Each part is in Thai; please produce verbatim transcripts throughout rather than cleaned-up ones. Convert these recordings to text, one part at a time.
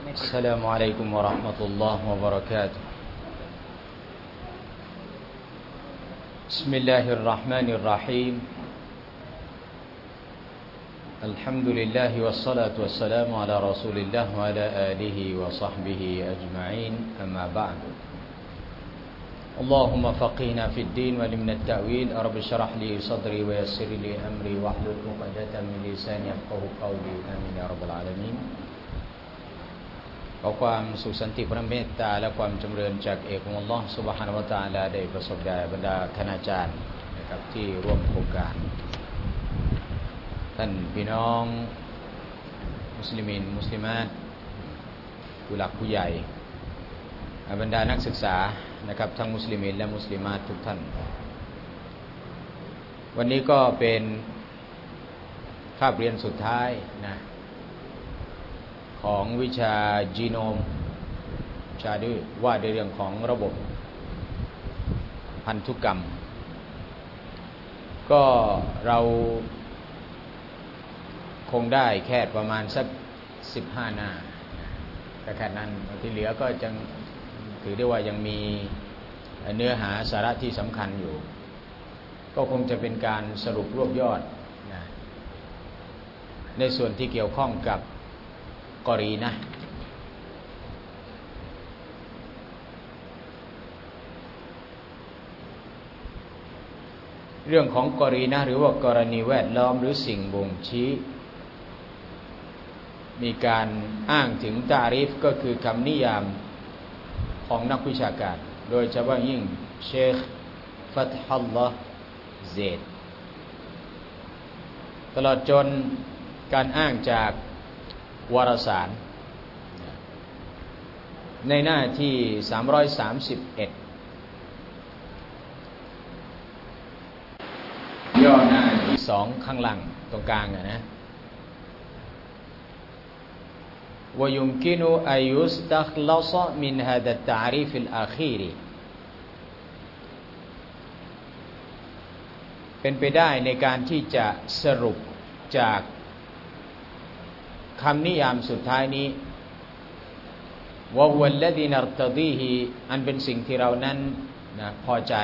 السلام عليكم ورحمة الله وبركاته بسم الله الرحمن الرحيم الحمد لله والصلاة والسلام على رسول الله وعلى آله وصحبه أجمعين أما بعد اللهم فقهنا في الدين وعلمنا التأويل رب اشرح لي صدري ويسر لي أمري واحلل عقدة من لساني يفقهوا قولي آمين يا رب العالمينขอความสุขสันติพระเมตตาและความจำเริญจากเอกของอัลเลาะห์ซุบฮานะฮูวะตะอาลาได้ประสบแด่บรรดาคณาจารย์นะครับที่ร่วมโครงการท่านพี่น้องมุสลิมินมุสลิมาตผู้หลักผู้ใหญ่บรรดานักศึกษานะครับทั้งมุสลิมินและมุสลิมาตทุกท่านวันนี้ก็เป็นคาบเรียนสุดท้ายนะของวิชาจีโนมชาดื้อว่าในเรื่องของระบบพันธุกรรมก็เราคงได้แค่ประมาณสักสิบห้าหน้าแต่แค่นั้นที่เหลือก็ยังถือได้ว่ายังมีเนื้อหาสาระที่สำคัญอยู่ก็คงจะเป็นการสรุปรวบยอดนะในส่วนที่เกี่ยวข้องกับกอรีนะเรื่องของกอรีนะหรือว่ากรณีแวดล้อมหรือสิ่งบ่งชี้มีการอ้างถึงตารีฟก็คือคำนิยามของนักวิชาการโดยเฉพาะยิ่งเชคฟัตฮัลลอฮ์เซดตลอดจนการอ้างจากวารสารในหน้าที่สามร้อยสามสิบเอ็ดย่อหน้าที่สองข้างหลังตรงกลางอ่ะนะويمكن أن يستخلص من هذا التعريف الأخير เป็นไปได้ในการที่จะสรุปจากคำนิยามสุดท้ายนี้วะฮุวัลลซีนัรตะดีฮิอันเป็นสิ่งที่เรานั้นนะพอใจ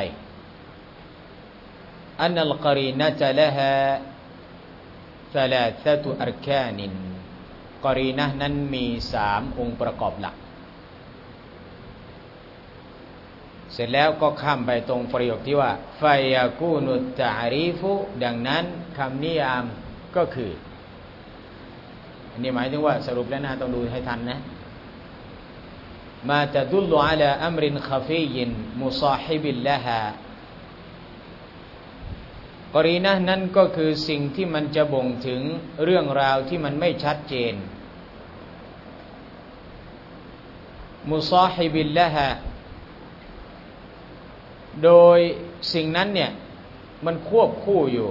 อันนัลกอรีนะตะละฮาซะลาซะตุอัรกานินกอรีนะห์นั้นมีสามองค์ประกอบหลักเสร็จแล้วก็ข้ามไปตรงประโยคที่ว่าฟายากูนุตตะอารีฟุดังนั้นคำนิยามก็คืออันนี้หมายถึงว่าสรุปแล้วนะต้องดูให้ทันนะมาตะดุลอะลาอัมรินคอฟียินมุซาฮิบิลละฮากอรีนะห์นั้นก็คือสิ่งที่มันจะบ่งถึงเรื่องราวที่มันไม่ชัดเจนมุซาฮิบิลละฮาโดยสิ่งนั้นเนี่ยมันควบคู่อยู่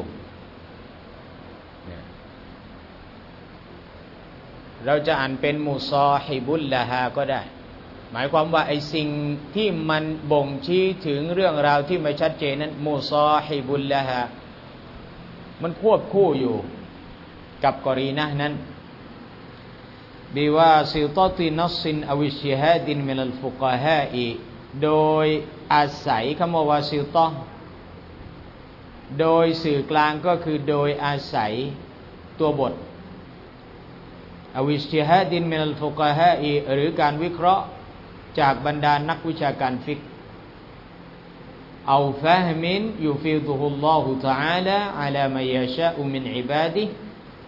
เราจะอ่านเป็นมุซาฮิบุลละฮาก็ได้หมายความว่าไอ้สิ่งที่มันบ่งชี้ถึงเรื่องราวที่ไม่ชัดเจนนั้นมุซาฮิบุลละฮามันควบคู่อยู่กับกอรีนะห์นั้นบิวาซิตตินัสซินอวิชฮาดินมินัลฟุกะฮาอิโดยอาศัยคำว่าวาซิตะห์โดยสื่อกลางก็คือโดยอาศัยตัวบทอวิชฮาดินมินัลฟุกะฮาอิหรือการวิเคราะห์จากบรรดานักวิชาการฟิกห์เอาฟะฮ์มินยุฟิดุฮุลลอฮุตะอาลาอะลามัยยะชาอุมินอิบาดิฮิ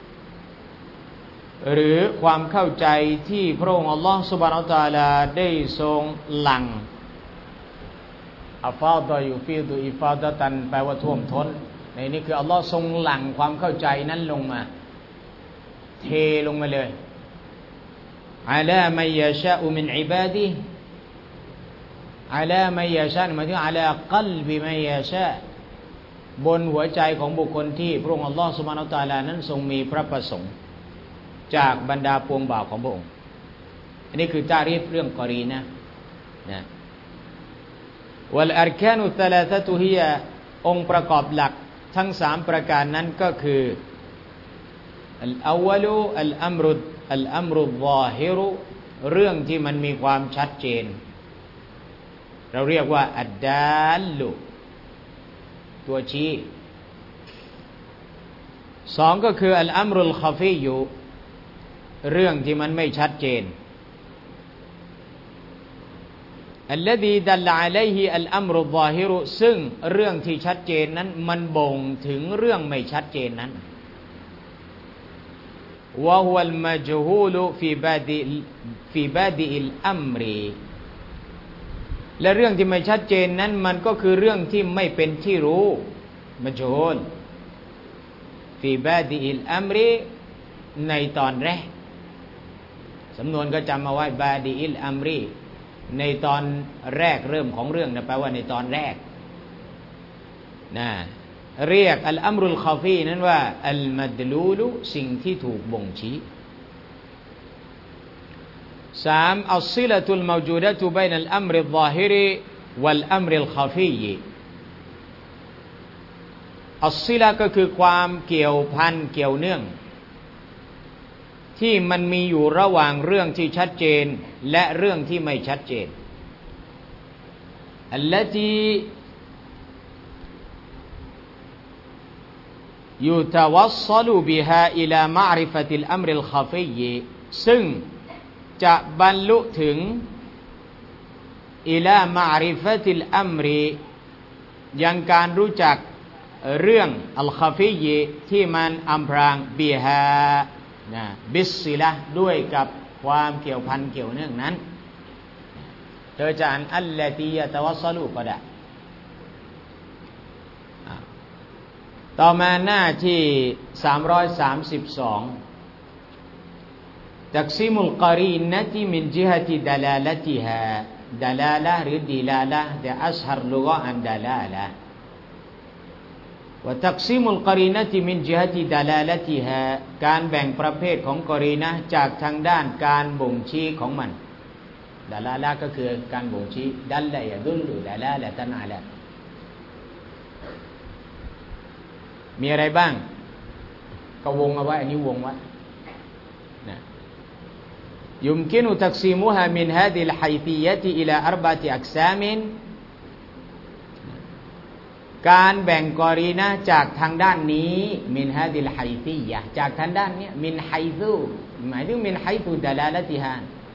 หรือความเข้าใจที่พระองค์อัลลอฮฺซุบฮานะฮูวะตะอาลาได้ทรงหลั่งอัฟาดะยุฟิดุอิฟาดะตันแปลว่าท่วมท้นในนี้คืออัลลอฮฺทรงหลั่งความเข้าใจนั้นลงมาเทลงมาเลยอะลามัยยะชาอุมินอิบาดิฮิอะลามัยยะชาหมายถึงอะลากัลบิมัยยะชาบนหัวใจของบุคคลที่พระองค์อัลลอฮฺซุบฮานะฮูวะตะอาลานั้นทรงมีพระประสงค์จากบรรดาปวงบ่าวของพระองค์อันนี้คือตารีฟเรื่องกอรีนะนะวัลอาร์คานุซะลาซะตุฮิยะองค์ประกอบหลักทั้งสามประการนั้นก็คือ อัลอวัลอัลอัมรุอัลอัมรุลซาฮิรุเรื่องที่มันมีความชัดเจนเราเรียกว่าอัดดาลลุตัวชี้สองก็คืออัลอัมรุลคอฟีอยู่เรื่องที่มันไม่ชัดเจนอัลลซีดัลลอะลัยฮิอัลอัมรุลซอฮิรุซึ่งเรื่องที่ชัดเจนนั้นมันบ่งถึงเรื่องไม่ชัดเจนนั้นวะฮุวัลมัจฮูลฟีบาดิฟีบาดิอิลอัมรีและเรื่องที่ไม่ชัดเจนนั้นมันก็คือเรื่องที่ไม่เป็นที่รู้มัจฮูลฟีบาดิอิลอัมรีในตอนแรกสำนวนก็จำเอาไว้บาดิอิลอัมรีในตอนแรกเริ่มของเรื่องนะแปลว่าในตอนแรกนะเรียกอัลอัมรุลคอฟีนั้นว่าอัลมัดลูลุสิ่งที่ถูกบ่งชี้สามอัศซิละตุลมาวจูดะตุบัยนัลอัมริซอฮิริวัลอัมริลคอฟีอัศซิละก็คือความเกี่ยวพันเกี่ยวเนื่องที่มันมีอยู่ระหว่างเรื่องที่ชัดเจนและเรื่องที่ไม่ชัดเจนอัลลตียุตวัศลุบิฮาอิลามะอริฟะติลอัมริลคอฟีซึ่งจะบรรลุถึงอิลามะอริฟะติลอัมรียังการรู้จักเรื่องอัลคอฟีที่มันอำพรางบิฮานะบิสซิละด้วยกับความเกี่ยวพันเกี่ยวเนื่องนั้นเธอจะอ่านอัลลตียะตะวัศลุก็ได้ต่อมาหน้าที่สามร้อยสามสิบสองตักซีมุลกอรีนนะที่มินจิฮะติดลาลติฮาดลาละหรือดิลาละแต่อัชฮรลุกะอันดลาละว่าตักซีมุลกอรีนะที่มินจิฮะติดลาลติฮาการแบ่งประเภทของกอรีนะจากทางด้านการบ่งชี้ของมันดลาละก็คือการบ่งชี้ดัลละยะดุลลุดลาละตันอะลามีอะไรบ้างก็วงเอาไว้อันนี้วงไว้นะยุมกินุตักซีมุฮามินฮาดิลไฮซียะติอิลาอัรบะติอักซามินการแบ่งกอรีนะจากทางด้านนี้มินฮาดิลไฮซียะจากทางด้านนี้มินไฮซูหมายถึงมินไฮซูดะลาละติฮา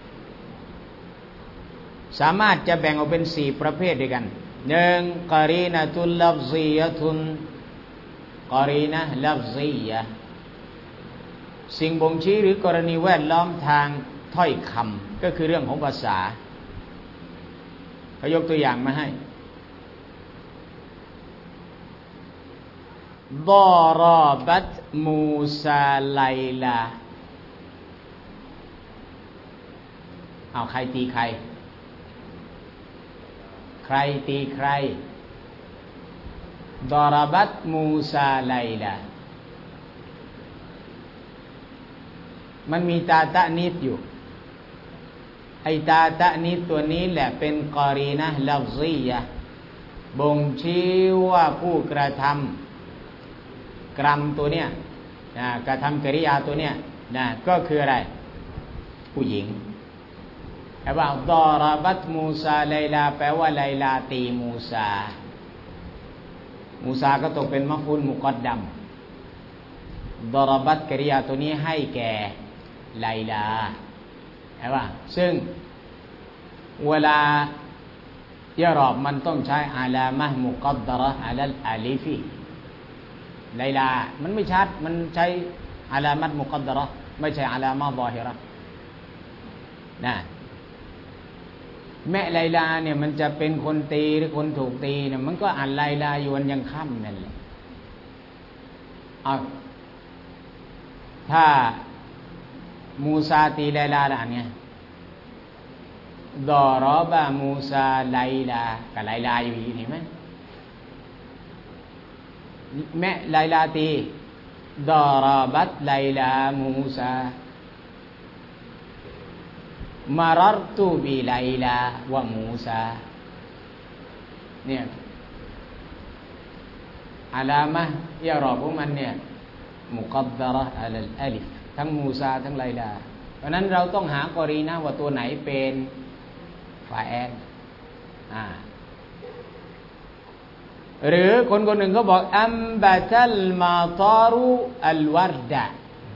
สามารถจะแบ่งออกเป็นสี่ประเภทด้วยกันหนึ่งกอรีนะตุลลัฟซียะตุนกอรีนะลัฟซียะสิ่งบ่งชี้หรือกรณีแวดล้อมทางถ้อยคำก็คือเรื่องของภาษาเขายกตัวอย่างมาให้ดอรอบัตมูซาไลลาเอาใครตีใครใครตีใครดอรบัตมูซาไลลามันมีตาตะนิดอยู่ไอตาตะนิดตัวนี้แหละเป็นกอรีนะลัฟซียะบ่งชี้ว่าผู้กระทำกรรมตัวเนี้ยนะกระทำกริยาตัวเนี้ยนะก็คืออะไรผู้หญิงแปลว่าดอรบัตมูซาไลลาแปลว่าไลลาตีมูซามูซาก็ตกเป็นมะฟูลมุกัดดัมดอรบัตกริยาตัวนี้ให้แก่ไลลาใช่ป่ะซึ่งเวลายะรอบมันต้องใช้อะลามะห์มุกัดดะเราะห์อะลัลอาลิฟีไลลามันไม่ชัดมันใช้อะลามะห์มุกัดดะเราะห์ไม่ใช่อะลามะห์ซอฮิเราะห์นะแม่ไลลาเนี่ยมันจะเป็นคนตีหรือคนถูกตีเนี่ยมันก็อ่านไลลาอยู่วันยังค่ำนั่นแหละเอาถ้ามูซาตีไลลาล่ะเนี่ยดอรอบะมูซาไลลากับไลลาอยู่เห็นไหมแม่ไลลาตีดอรบัตไลลามูซามารรตุบิไลลาวะมูซาเนี่ยอะลามะห์ยะรอพวกมันเนี่ยมุกัดดะเราะห์อะลัลอาลิฟทั้งมูซาทั้งไลลาเพราะนั้นเราต้องหากรีนะว่าตัวไหนเป็นฟาแอลอ่าหรือคนคนหนึ่งก็บอกอัมบะตัลมาตารุอัลวัรดะ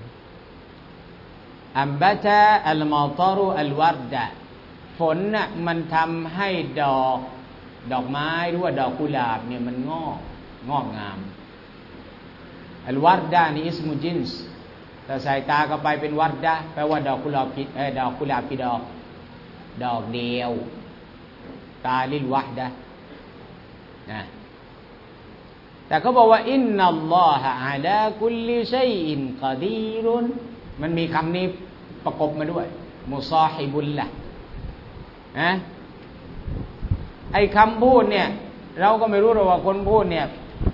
อัมบะตะอัลมาตารุอัลวัรดะฝนน่ะมันทำให้ดอกดอกไม้หรือว่าดอกกุหลาบเนี่ยมันงอกงอกงามอัลวัรดะนี่อิสมุจินส์แต่สายตาก็ไปเป็นวัรดะแปลว่าดอกกุหลาบเอ่อดอกกุหลาบกี่ดอกดอกเดียวตาลิลวะดะนะแต่เขาบอกว่าอินนัลลอฮะอะลาคุลลิชัยอินกอดีรุนมันมีคำนี้ประกบมาด้วยมุซาฮิบุลละนะไอ้คำพูดเนี่ยเราก็ไม่รู้หรอกว่าคนพูดเนี่ย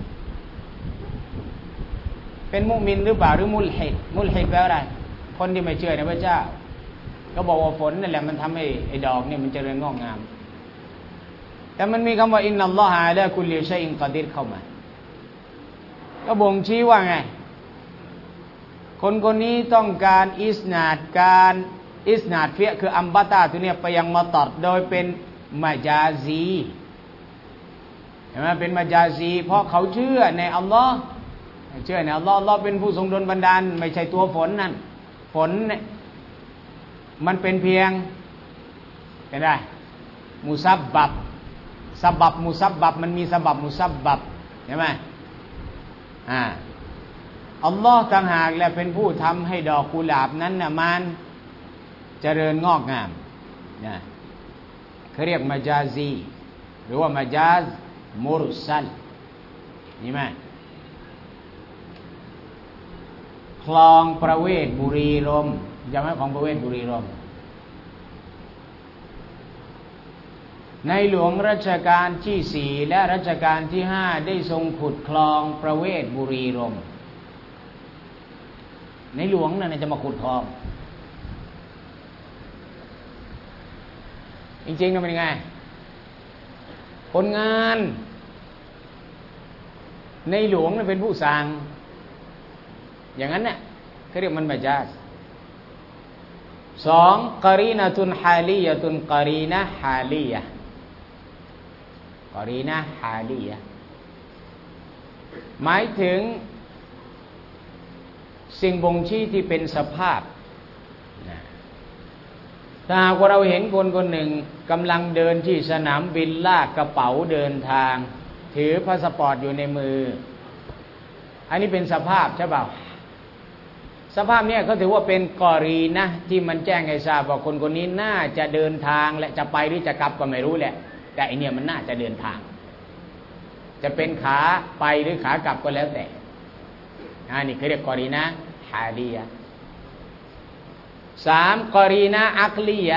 เป็นมุมินหรือเปล่าหรือมุลฮิดมุลฮิดแปลว่าอะไรคนที่ไม่เชื่อในพระเจ้าก็บอกว่าฝนนั่นแหละมันทำให้ไอ้ดอกเนี่ยมันเจริญงอกงามแต่มันมีคำว่าอินนัลลอฮะอะลาคุลลิชัยอินกอดีรเข้ามาก็บ่งชี้ว่าไงคนคนนี้ต้องการอิสนาดการอิสนาดเฟียคืออัมบาตาตัวเนี้ยไปยังมาตัดโดยเป็นมาจาซีเห็นไหมเป็นมาจาซีเพราะเขาเชื่อในอัลลอฮ์เชื่อในอัลลอฮ์อัลลอฮ์เป็นผู้ทรงดลบันดาลไม่ใช่ตัวฝนนั่นฝนเนี่ยมันเป็นเพียงเป็นไรมุซับบับซับบับมุซับบับมันมีซับบับมุซับบับเห็นไหมอ่าอัลลอฮ์ต่างหากแหละเป็นผู้ทำให้ดอกกุหลาบนั้นน่ะมันเจริญงอกงามนะเขาเรียกมาจาซีหรือว่ามาจาซมุรซัลนี่ไหมคลองประเวศบุรีรมย์จำไหมของประเวศบุรีรมย์ในหลวงรัชกาลที่สี่และรัชกาลที่ห้าได้ทรงขุดคลองประเวศบุรีรมย์ในหลวงนั่นจะมาขุดคลองจริงๆมันเป็นยังไงคนงานในหลวงเป็นผู้สั่งอย่างนั้นเนี่ยเขาเรียกมันมาจาซสองกอรีนะตุนฮาลียะตุนกอรีนะฮาลียะกอรีนะฮาลียะหมายถึงสิ่งบ่งชี้ที่เป็นสภาพถ้าหากว่าเราเห็นคนคนหนึ่งกำลังเดินที่สนามบินลากกระเป๋าเดินทางถือพาสปอร์ตอยู่ในมืออันนี้เป็นสภาพใช่เปล่าสภาพนี้เขาถือว่าเป็นกอรีนะที่มันแจ้งให้ทราบว่าคนคนนี้น่าจะเดินทางและจะไปหรือจะกลับก็ไม่รู้แหละแต่อันเนี้ยมันน่าจะเดินทางจะเป็นขาไปหรือขากลับก็แล้วแต่อันนี้เขาเรียกกอรีนะฮาลียะสามกอรีนะอักลียะ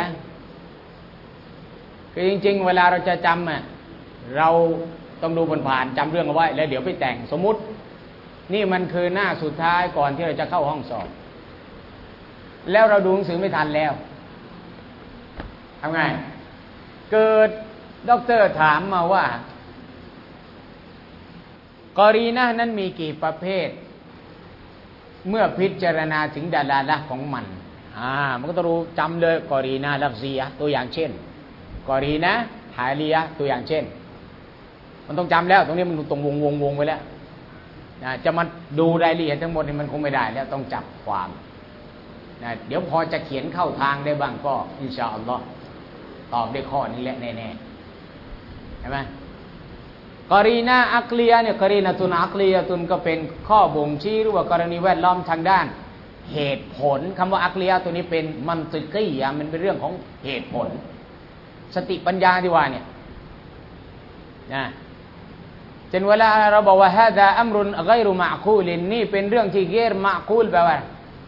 คือจริงๆเวลาเราจะจำอ่ะเราต้องดูผ่านๆจำเรื่องเอาไว้แล้วเดี๋ยวไปแต่งสมมุตินี่มันคือหน้าสุดท้ายก่อนที่เราจะเข้าห้องสอบแล้วเราดูหนังสือไม่ทันแล้วทำไงเกิดด็อกเตอร์ถามมาว่ากอรีนะนั้นมีกี่ประเภทเมื่อพิจารณาถึงดาลาละของมันอ่ามันก็ต้องรู้จำเลยกอรีนะลัฟซียะตัวอย่างเช่นกอรีนะฮาลียะตัวอย่างเช่นมันต้องจำแล้วตรงนี้มันตรงวงวงวงไปแล้วนะจะมาดูรายละเอียดทั้งหมดนี่มันคงไม่ได้แล้วต้องจับความนะเดี๋ยวพอจะเขียนเข้าทางได้บ้างก็อินชาอัลลอฮ์ตอบได้ข้อนี้แหละแน่ๆใช่ไหมกอรีนะอักลียะเนี่ยกอรีนะตุนอักลียะตุนก็เป็นข้อบ่งชี้หรือว่ากรณีแวดล้อมทางด้านเหตุผลคำว่าอักลียะตัวนี้เป็นมันติกียะมันเป็นเรื่องของเหตุผลสติปัญญาที่ว่าเนี่ยนะเช่นเวลาเราบอกว่าฮาซาอัมรุนไกรุมะกูลินนี่เป็นเรื่องที่เกรมะกูลแปลว่า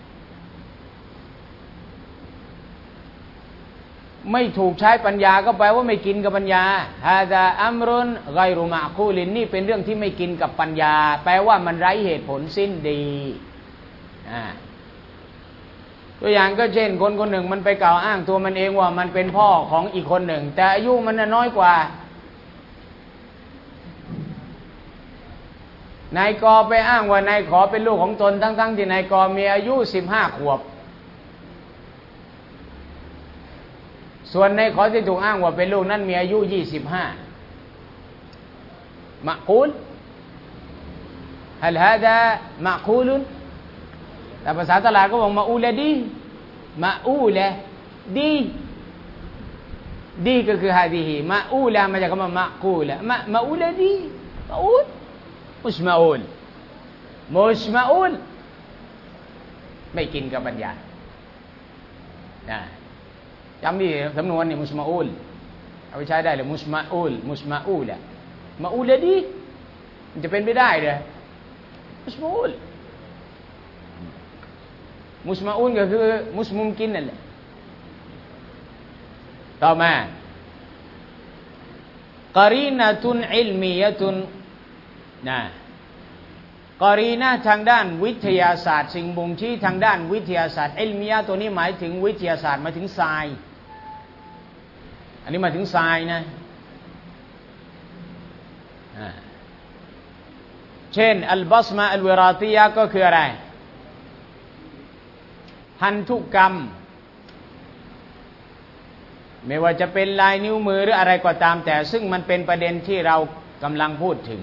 ไม่ถูกใช้ปัญญาก็แปลว่าไม่กินกับปัญญาฮาซาอัมรุนไกรุมะกูลินนี่เป็นเรื่องที่ไม่กินกับปัญญาแปลว่ามันไร้เหตุผลสิ้นดีอ่าตัวอย่างก็เช่นคนคนหนึ่งมันไปกล่าวอ้างตัวมันเองว่ามันเป็นพ่อของอีกคนหนึ่งแต่อายุมันน้อยกว่านายกอไปอ้างว่านายขอเป็นลูกของตนทั้งๆที่นายกอมีอายุสิบห้าขวบส่วนในขอที่ถูกอ้างว่าเป็นลูกนั้นมีอายุยี่สิบห้ามะกูลฮัลฮาดะมะกูลุนแต่ภาษาตลาดก็บอกมะอูละดีมะอูละดีดีก็คือฮาดีฮีมะอูละมาจากคำว่ามะกูละมะมะอูละดีมะอูลมุชมะอูลมุชมะอูลไม่กินกับบรรยายนะจำดีสำนวนนี่มุชมะอูลเอาไปใช้ได้เลยมุชมะอูลมุชมะอูละมะอูละดีมันจะเป็นไปได้เลยมุชมะอูลมุชมะอูลก็คือมุชมุมกินนั่นแหละต่อมากอรีนะตุนอิลมียะตุนนะกอรีนะทางด้านวิทยาศาสตร์สิ่งบ่งชี้ทางด้านวิทยาศาสตร์อิลมียะตัวนี้หมายถึงวิทยาศาสตร์หมายถึงทรายอันนี้หมายถึงทรายนะเช่นอัลบัสมาอัลวิราติยะก็คืออะไรพันธุกรรมไม่ว่าจะเป็นลายนิ้วมือหรืออะไรก็ตามแต่ซึ่งมันเป็นประเด็นที่เรากำลังพูดถึง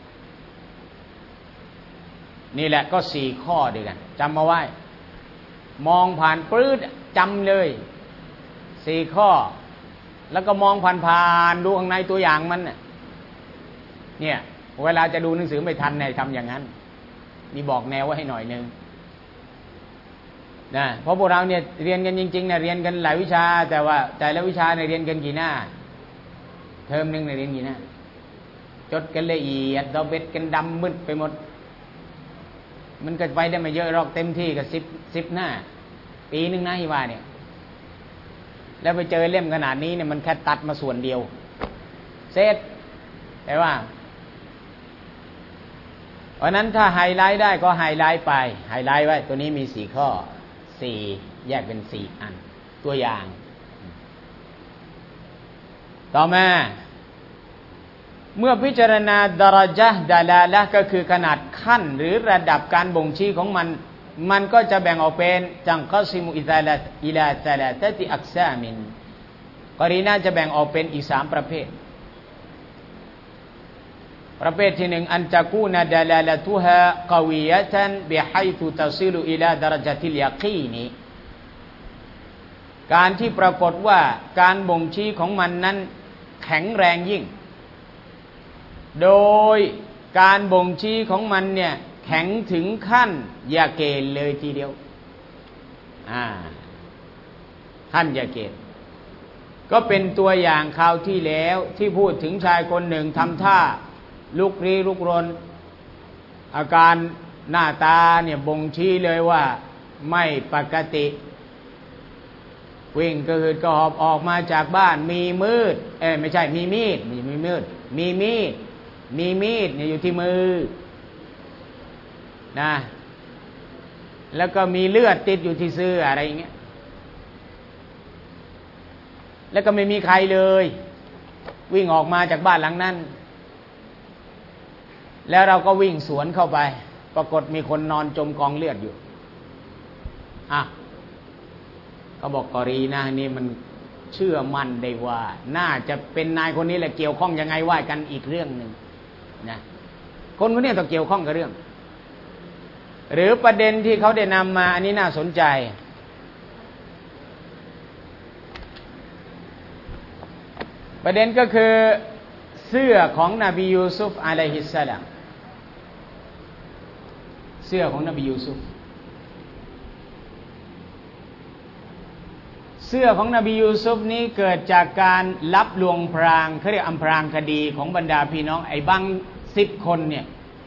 นี่แหละก็สี่ข้อด้วยกันจำมาไว้มองผ่านปลื้ดจำเลยสี่ข้อแล้วก็มองผ่านๆดูข้างในตัวอย่างมันเนี่ยเวลาจะดูหนังสือไม่ทันเนี่ยทำอย่างนั้นมีบอกแนวไว้ให้หน่อยนึงนะเพราะพวกเราเนี่ยเรียนกันจริงๆเนี่ยเรียนกันหลายวิชาแต่ว่าแต่ละวิชาเนี่ยเรียนกันกี่หน้าเทอมนึงเนี่ยเรียนกี่หน้าจดกันละเอียดดอกเบ็ดกันดำมืดไปหมดมันก็ไปได้ไม่เยอะหรอกเต็มที่ก็สิบสิบหน้าปีนึงนะที่ว่าเนี่ยแล้วไปเจอเล่มขนาดนี้เนี่ยมันแค่ตัดมาส่วนเดียวเสร็จแต่ว่าเพราะนั้นถ้าไฮไลท์ได้ก็ไฮไลท์ไปไฮไลท์ไว้ตัวนี้มีสี่ข้อสี่แยกเป็นสี่อันตัวอย่างต่อมาเมื่อพิจารณาดารญะห์ดาลาละห์ก็คือขนาดขั้นหรือระดับการบ่งชี้ของมันมันก็จะแบ่งออกเป็นจังกอซิมุอิซาละอิลาซาลาตะติอักซามินกอรีนะจะแบ่งออกเป็นอีกสามประเภทประเภทที่หนึ่งอันตะกูนะดาลาละตุฮะกวียะตันบิไฮตุตัซิลุอิลาดารญะติลยะกีนีการที่ปรากฏว่าการบ่งชี้ของมันนั้นแข็งแรงยิ่งโดยการบ่งชี้ของมันเนี่ยแข็งถึงขั้นยาเกณฑ์เลยทีเดียวอ่าขั้นยาเกณฑ์ก็เป็นตัวอย่างคราวที่แล้วที่พูดถึงชายคนหนึ่งทำท่าลุกลี้ลุกรนอาการหน้าตาเนี่ยบ่งชี้เลยว่าไม่ปกติวิ่งกระหืดกระหอบออกมาจากบ้านมีมืดเอ้ยไม่ใช่มีมีดไม่มีมืดมีมีดมีมีดเนี่ยอยู่ที่มือนะแล้วก็มีเลือดติดอยู่ที่เสื้ออะไรอย่างเงี้ยแล้วก็ไม่มีใครเลยวิ่งออกมาจากบ้านหลังนั้นแล้วเราก็วิ่งสวนเข้าไปปรากฏมีคนนอนจมกองเลือดอยู่อ่ะเขาบอกกอรีนะนี่มันเชื่อมั่นได้ว่าน่าจะเป็นนายคนนี้แหละเกี่ยวข้องยังไงว่ากันอีกเรื่องหนึ่งนะคนคนนี้ต้องเกี่ยวข้องกับเรื่องหรือประเด็นที่เขาได้นำมาอันนี้น่าสนใจประเด็นก็คือเสื้อของนบียูซุฟอะลัยฮิสสลามเสื้อของนบียูซุฟเสื้อของนบียูซุฟนี้เกิดจากการลับลวงพรางเขาเรียกอำพรางคดีของบรรดาพี่น้องไอ้บางสิบคนเนี่ย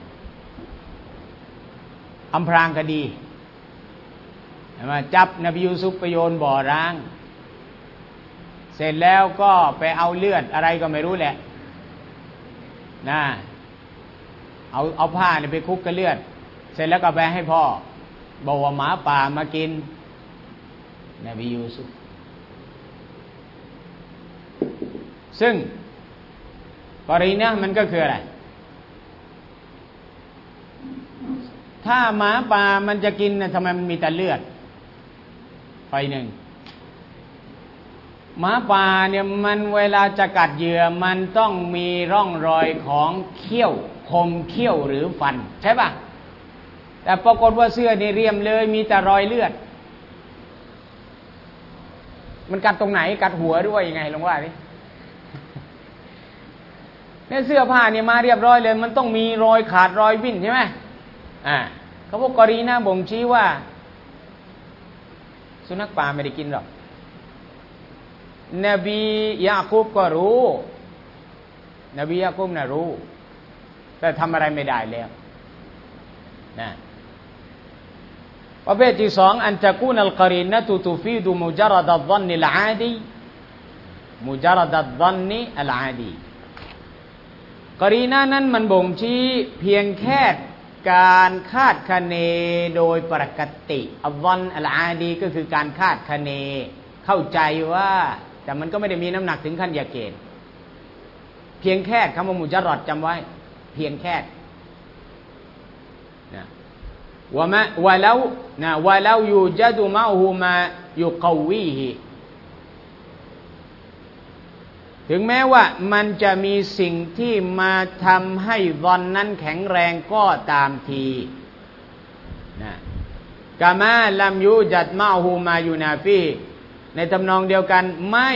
อำพรางคดีมาจับนบียูซุฟไปโยนบ่อร้างเสร็จแล้วก็ไปเอาเลือดอะไรก็ไม่รู้แหละนะเอาเอาผ้าเนี่ยไปคลุกกับเลือดเสร็จแล้วก็ไปให้พ่อบอกว่าหมาป่ามากินนบียูซุฟซึ่งกรณีนี้มันก็คืออะไรถ้าหมาป่ามันจะกินนะทำไมมันมีแต่เลือดไปหนึ่งหมาป่าเนี่ยมันเวลาจะกัดเหยื่อมันต้องมีร่องรอยของเขี้ยวคมเขี้ยวหรือฟันใช่ป่ะแต่ปรากฏว่าเสื้อนี่เรียมเลยมีแต่รอยเลือดมันกัดตรงไหนกัดหัวด้วยยังไงลองว่าดิเนี่ยเสื้อผ้าเนี่ยมาเรียบร้อยเลยมันต้องมีรอยขาดรอยวิ่นใช่ไหมอ่าเขาบอกกรีนะบ่งชี้ว่าสุนัขป่าไม่ได้กินหรอกนบียาคูบก็รู้นบียาคูบน่ะรู้แต่ทำอะไรไม่ได้แล้วนะประเภทที่สองอันตะกูนัลกรีนะตุตุฟีดุมุจารดัดซันนิลอาดีมุจารดัดซันนิอัลอาดีกรีนะนั้นมันบ่งชี้เพียงแค่การคาดคะเนโดยปกติอัลซันอัลอาดีก็คือการคาดคะเนเข้าใจว่าแต่มันก็ไม่ได้มีน้ำหนักถึงขั้นยาเกณฑ์เพียงแค่คำว่ามุจารรดจำไว้เพียงแค่นะวะมะวะลาวนะวะลาวยูจัดุมะฮูมายุกวีฮิถึงแม้ว่ามันจะมีสิ่งที่มาทำให้ซันนั้นแข็งแรงก็ตามทีนะกะมาลัมยูจัดมะฮูมายูนาฟีในทำนองเดียวกันไม่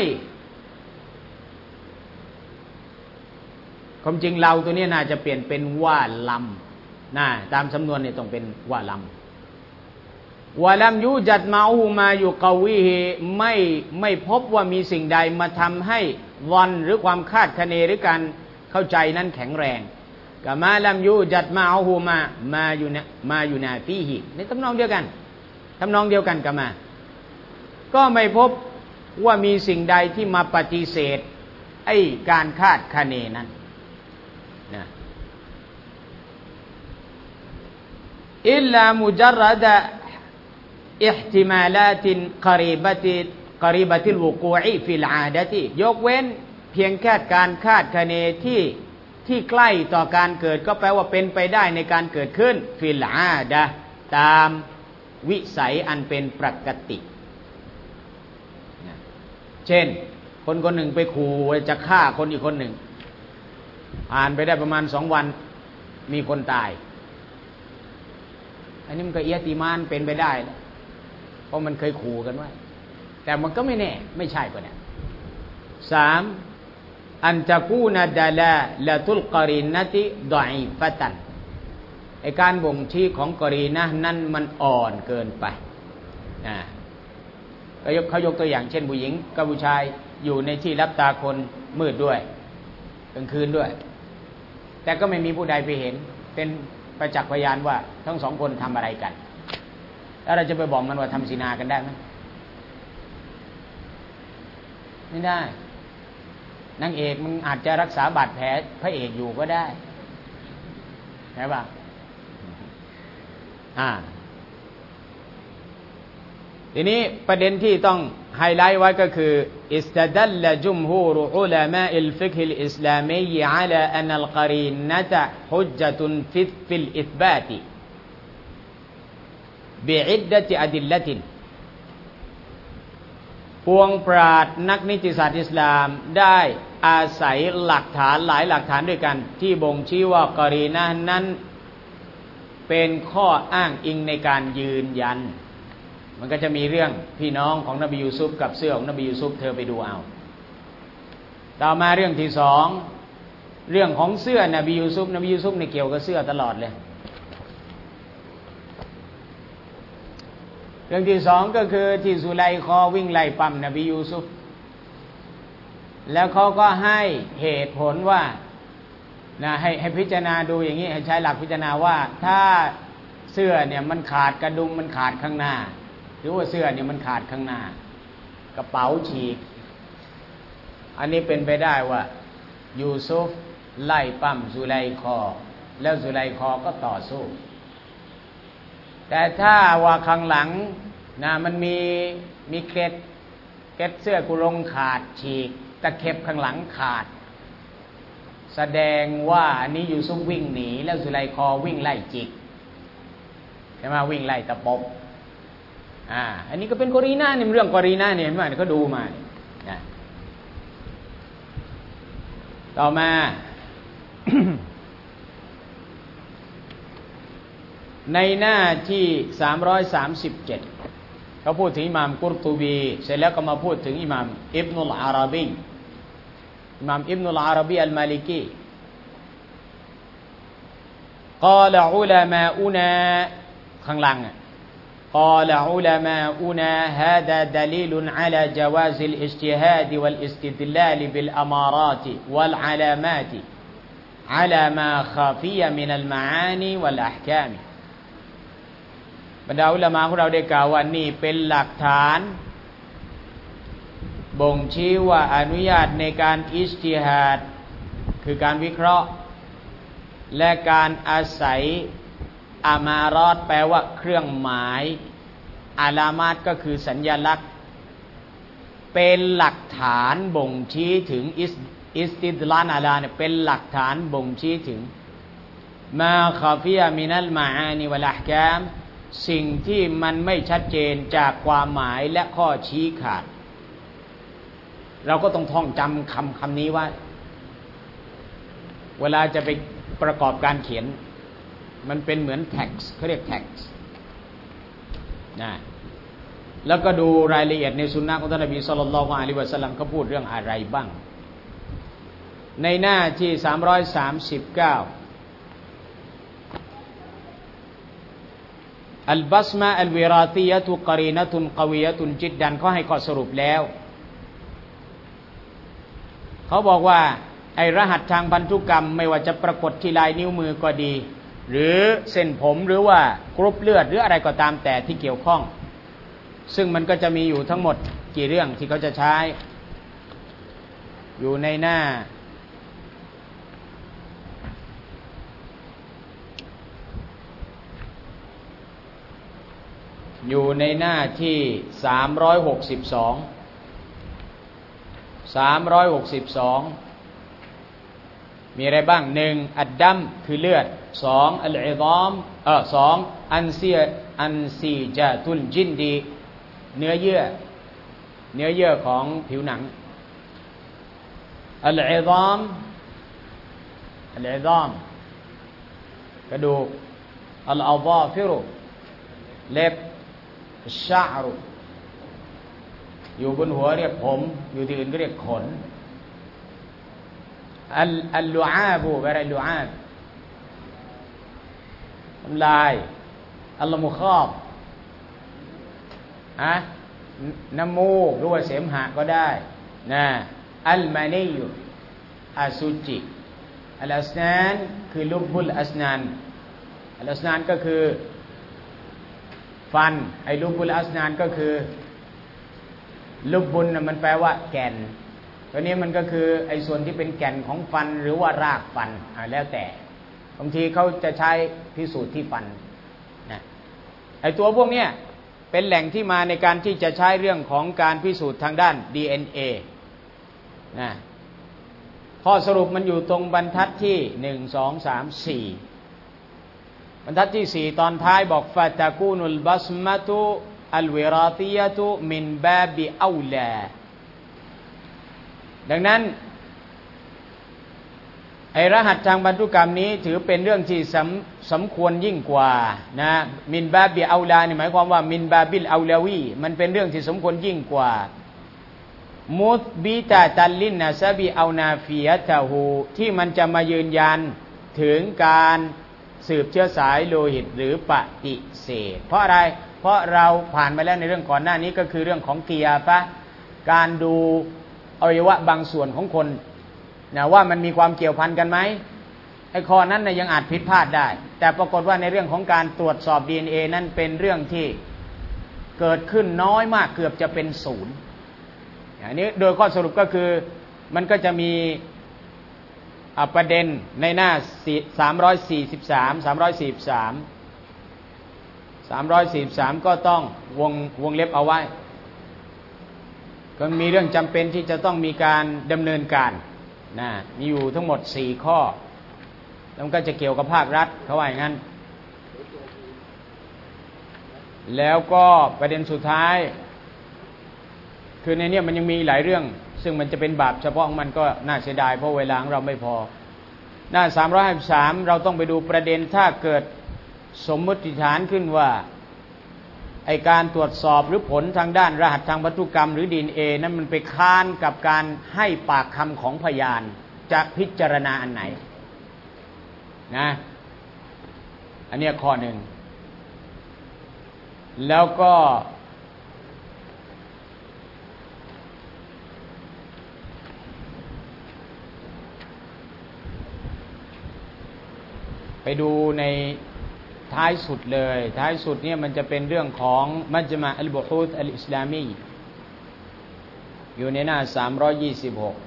ความจริงเราตัวนี้น่าจะเปลี่ยนเป็นว่าลำนะตามสำนวนเนี่ยต้องเป็นว่าลำวะลัมยูจัดมาอูมาอยู่กวีไม่ไม่พบว่ามีสิ่งใดมาทำให้วันหรือความคาดคะเนหรือการเข้าใจนั้นแข็งแรงกะมาลัมยูจัดมาอูมามาอยู่นะมาอยู่นาฟีฮิในทำนองเดียวกันทำนองเดียวกันกะมาก็ไม่พบว่ามีสิ่งใดที่มาปฏิเสธไอ้การคาดคะเนนั้นนะอิลลามุจารดะอิห์ติมาลาตินกอรีบะติกอรีบะติลวุกูอิฟิลอาดะติยกเว้นเพียงแค่การคาดคะเนที่ที่ใกล้ต่อการเกิดก็แปลว่าเป็นไปได้ในการเกิดขึ้นฟิลอาดะตามวิสัยอันเป็นปกติเช่นคนคนหนึ่งไปขู่จะฆ่าคนอีกคนหนึ่งผ่านไปได้ประมาณสองวันมีคนตายอันนี้มันก็เอียติมานเป็นไปได้เพราะมันเคยขู่กันไว้แต่มันก็ไม่แน่ไม่ใช่ป่ะเนี่ยสามอันตะกูนัดลาละตุลกอรีนะติดออีฟะตันไอการบ่งชี้ของกอรีนะนั้นมันอ่อนเกินไปนะเขายกเขายกตัวอย่างเช่นผู้หญิงกับผู้ชายอยู่ในที่รับตาคนมืดด้วยกลางคืนด้วยแต่ก็ไม่มีผู้ใดไปเห็นเป็นประจักษ์พยานว่าทั้งสองคนทำอะไรกันแล้วเราจะไปบอกมันว่าทำซินากันได้ไหมไม่ได้นางเอกมันอาจจะรักษาบาดแผลพระเอกอยู่ก็ได้ใช่ป่ะอ่าทีนี้ประเด็นที่ต้องไฮไลท์ไว้ก็คืออิสตัดัลละจุมฮูรุอุลามะอิลฟิกฮิลอิสลามีอะลาอันอัลกอรีนะตะฮุจญะตุนฟิฟิลอิธบาติบิอิดดะติอะดิลละตินพวงปราชญ์นักนิติศาสตร์อิสลามได้อาศัยหลักฐานหลายหลักฐานด้วยกันที่บ่งชี้ว่ากอรีนะห์นั้นเป็นข้ออ้างอิงในการยืนยันมันก็จะมีเรื่องพี่น้องของนบียูซุฟกับเสื้อของนบียูซุฟเธอไปดูเอาต่อมาเรื่องที่สองเรื่องของเสื้อนบียูซุฟนบียูซุฟเนี่ยเกี่ยวกับเสื้อตลอดเลยเรื่องที่สองก็คือที่สุไลคอวิ่งไล่ปั๊มนบียูซุฟแล้วเขาก็ให้เหตุผลว่านะให้ให้พิจารณาดูอย่างนี้ให้ใช้หลักพิจารณาว่าถ้าเสื้อเนี่ยมันขาดกระดุมมันขาดข้างหน้าหรือว่าเสื้อเนี่ยมันขาดข้างหน้ากระเป๋าฉีกอันนี้เป็นไปได้ว่ายูซุฟไล่ปั้มสุไลคอแล้วสุไลคอก็ต่อสู้แต่ถ้าว่าข้างหลังนะมันมีมีเกล็ดเกล็ดเสื้อกุลงขาดฉีกตะเข็บข้างหลังขาดแสดงว่าอันนี้ยูซุฟวิ่งหนีแล้วสุไลคอวิ่งไล่จิกใช่ไหมวิ่งไล่ตะปบอ่าอันนี้ก็เป็นกอรีนะนี่เรื่องกอรีนะเนี่ยเห็นไหมเขาดูมานะต่อมา ในหน้าที่สามร้อยสามสิบเจ็ดเขาพูดถึงอิหม่ามกุรตุบีเสร็จแล้วก็มาพูดถึงอิหม่ามอิบนุลอาราบีอิหม่ามอิบนุลอาราบีอัลมาลิกีกล่าวอุลามะอุนาข้างหลังقال علماؤنا هذا دليل على جواز الاجتهاد والاستدلال بالأمارات والعلامات على ما خفي من المعاني والأحكام บรรดาอุลามะของเราได้กล่าวว่านี่เป็นหลักฐานบ่งชี้ว่าอนุญาตในการอิจติฮาดคือการวิเคราะห์และการอาศัยอามารอดแปลว่าเครื่องหมายอาลามาตก็คือสัญญลักษณ์เป็นหลักฐานบ่งชี้ถึงอิสติดลานอาลาเนี่ยเป็นหลักฐานบ่งชี้ถึงมาคาฟิยะมินัลมาอานีวัลอะห์กามสิ่งที่มันไม่ชัดเจนจากความหมายและข้อชี้ขาดเราก็ต้องท่องจำคำคำนี้ว่าเวลาจะไปประกอบการเขียนมันเป็นเหมือน text เขาเรียก text นะแล้วก็ดูรายละเอียดในสุนนะของท่านนบีศ็อลลัลลอฮุอะลัยฮิวะซัลลัมเขาพูดเรื่องอะไรบ้างในหน้าที่สามร้อยสามสิบเก้าอัลบัสมาอัลวิราติยะตุกรีนะตุนกวียะตุนจิดดันเขาให้ข้อสรุปแล้วเขาบอกว่าไอ้รหัสทางพันธุกรรมไม่ว่าจะปรากฏที่ลายนิ้วมือก็ดีหรือเส้นผมหรือว่ากรุ๊ปเลือดหรืออะไรก็ตามแต่ที่เกี่ยวข้องซึ่งมันก็จะมีอยู่ทั้งหมดกี่เรื่องที่เขาจะใช้อยู่ในหน้าอยู่ในหน้าที่สามร้อยหกสิบสอง สามร้อยหกสิบสองมีอะไรบ้างหนึ่งอัดดัมคือเลือดสองอัลอิฎอมเออสองอันซีอันซีจาตุลจินดีเนื้อเยื่อเนื้อเยื่อของผิวหนังอัลอิฎอมอัลอิฎอมกระดูกอัลอาฎอฟิรุเล็บชะอรุอยู่บนหัวเรียกผมอยู่ที่อื่นก็เรียกขนอัลอัลลุอาบูอะไรลุอาบน้ำลายอัลมุคอบอะน้ำมูกหรือว่าเสมหะก็ได้นะอัลมานียุอสุจิอัลอัสนานคือลุบุลอัสนานอัลอัสนานก็คือฟันไอ้ลุบุลอัสนานก็คือลุบุลน่ะมันแปลว่าแก่นตัวนี้มันก็คือไอ้ส่วนที่เป็นแก่นของฟันหรือว่ารากฟันอ่าแล้วแต่บางทีเขาจะใช้พิสูจน์ที่ฟันนะไอ้ตัวพวกเนี้ยเป็นแหล่งที่มาในการที่จะใช้เรื่องของการพิสูจน์ทางด้าน ดี เอ็น เอ นะข้อสรุปมันอยู่ตรงบรรทัดที่หนึ่ง สอง สาม สี่บรรทัดที่สี่ตอนท้ายบอกฟาตะกูนุลบัสมะตุอัลวิราติยะตุมินบาบิเอาลาดังนั้นไอ้รหัสทางพันธุกรรมนี้ถือเป็นเรื่องที่สำสมควรยิ่งกว่านะมินบาบิเอาลานี่หมายความว่ามินบาบิลเอาลาวีมันเป็นเรื่องที่สมควรยิ่งกว่ามุตบิตาตัลลินนาซาบิเอานาฟิยะตะฮูที่มันจะมายืนยันถึงการสืบเชื้อสายโลหิตหรือปฏิเสธเพราะอะไรเพราะเราผ่านมาแล้วในเรื่องก่อนหน้านี้ก็คือเรื่องของกิยาฟะการดูอวัยวะบางส่วนของคนนะว่ามันมีความเกี่ยวพันกันไหมไอ้ข้อนั้นนะยังอาจผิดพลาดได้แต่ปรากฏว่าในเรื่องของการตรวจสอบ ดี เอ็น เอ นั้นเป็นเรื่องที่เกิดขึ้นน้อยมากเกือบจะเป็นศูนย์อันนี้โดยข้อสรุปก็คือมันก็จะมีประเด็นในหน้าสามร้อยสี่สิบสาม สามร้อยสี่สิบสาม สามร้อยสี่สิบสามก็ต้องวงวงเล็บเอาไว้ก็มีเรื่องจำเป็นที่จะต้องมีการดำเนินการนะมีอยู่ทั้งหมดสี่ข้อแล้วมันก็จะเกี่ยวกับภาครัฐเขาว่าอย่างนั้นแล้วก็ประเด็นสุดท้ายคือในนี้มันยังมีหลายเรื่องซึ่งมันจะเป็นบาปเฉพาะของมันก็น่าเสียดายเพราะเวลาของเราไม่พอหน้าสามร้อยห้าสิบสามเราต้องไปดูประเด็นถ้าเกิดสมมติฐานขึ้นว่าไอการตรวจสอบหรือผลทางด้านรหัสทางพันธุกรรมหรือ ดี เอ็น เอ นั้นมันไปค้านกับการให้ปากคำของพยานจะพิจารณาอันไหนนะอันนี้ข้อหนึ่งแล้วก็ไปดูในท้ายสุดเลยท้ายสุดเนี่ยมันจะเป็นเรื่องของมัจมะอัลบุฮูธอัลอิสลามีอยู่ในหน้าสามร้อยยี่สิบหก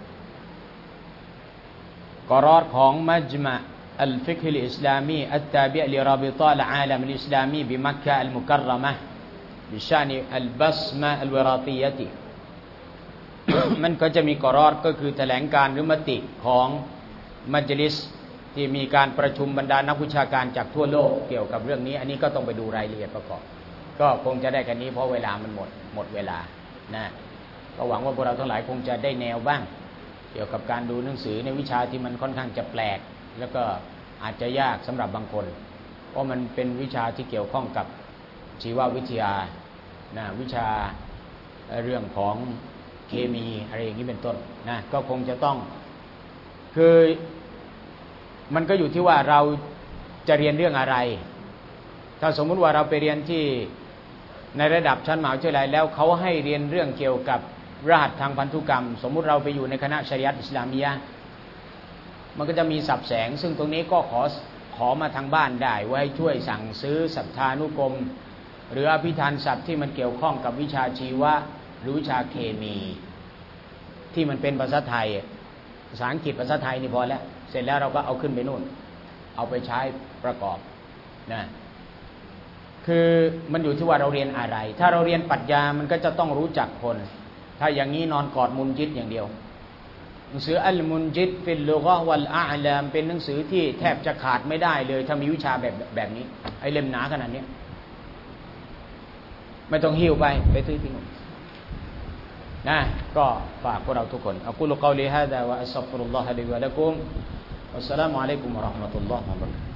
กรอรของมัจมะอัลฟิกฮ์อัลอิสลามีอัตตาบิอะลิราบิตะอัลอาลัมอัลอิสลามีบิมักกะอัลมุกัรรมะฮ์บิชานิอัลบัสมะอัลวิราติยะติ มันก็จะมีกรอรก็คือแถลงการหรือมติของมัจลิสที่มีการประชุมบรรดานักวิชาการจากทั่วโลกเกี่ยวกับเรื่องนี้อันนี้ก็ต้องไปดูรายละเอียดประกอบก็คงจะได้กันนี้เพราะเวลามันหมดหมดเวลานะก็หวังว่าพวกเราทั้งหลายคงจะได้แนวบ้างเกี่ยวกับการดูหนังสือในวิชาที่มันค่อนข้างจะแปลกแล้วก็อาจจะยากสำหรับบางคนเพราะมันเป็นวิชาที่เกี่ยวข้องกับชีววิทยานะวิชาเรื่องของเคมีอะไรอย่างนี้เป็นต้นนะก็คงจะต้องคือมันก็อยู่ที่ว่าเราจะเรียนเรื่องอะไรถ้าสมมุติว่าเราไปเรียนที่ในระดับชั้นมหาวิทยาลัยแล้วเขาให้เรียนเรื่องเกี่ยวกับรหัสทางพันธุกรรมสมมุติเราไปอยู่ในคณะชะรีอะห์อิสลามียะห์มันก็จะมีศัพท์แสงซึ่งตรงนี้ก็ขอขอมาทางบ้านได้ไว้ช่วยสั่งซื้อสัทธานุกรมหรืออภิธานศัพท์ที่มันเกี่ยวข้องกับวิชาชีวะหรือวิชาเคมีที่มันเป็นภาษาไทยภาษาอังกฤษภาษาไทยนี่พอแล้วเสร็จแล้วเราก็เอาขึ้นไปนู่นเอาไปใช้ประกอบนะคือมันอยู่ที่ว่าเราเรียนอะไรถ้าเราเรียนปรัชญามันก็จะต้องรู้จักคนถ้าอย่างนี้นอนกอดมุนจิตอย่างเดียวหนังสืออัลมุนจิตฟิลลุฆะฮ์วัลอาลามเป็นหนังสือที่แทบจะขาดไม่ได้เลยถ้ามีวิชาแบบแบบนี้ไอ้เล่มหนาขนาดนี้ไม่ต้องหิ้วไปไปซื้อที่นู่นนะก็ฝากพวกเราทุกคนอะกูลุกอลิฮาซาวะอัสตัฆฟิรุลลอฮะลิวะละกุมวัสสลามุอะลัยกุมวะเราะห์มะตุลลอฮ์วะบะเราะกาตุฮ์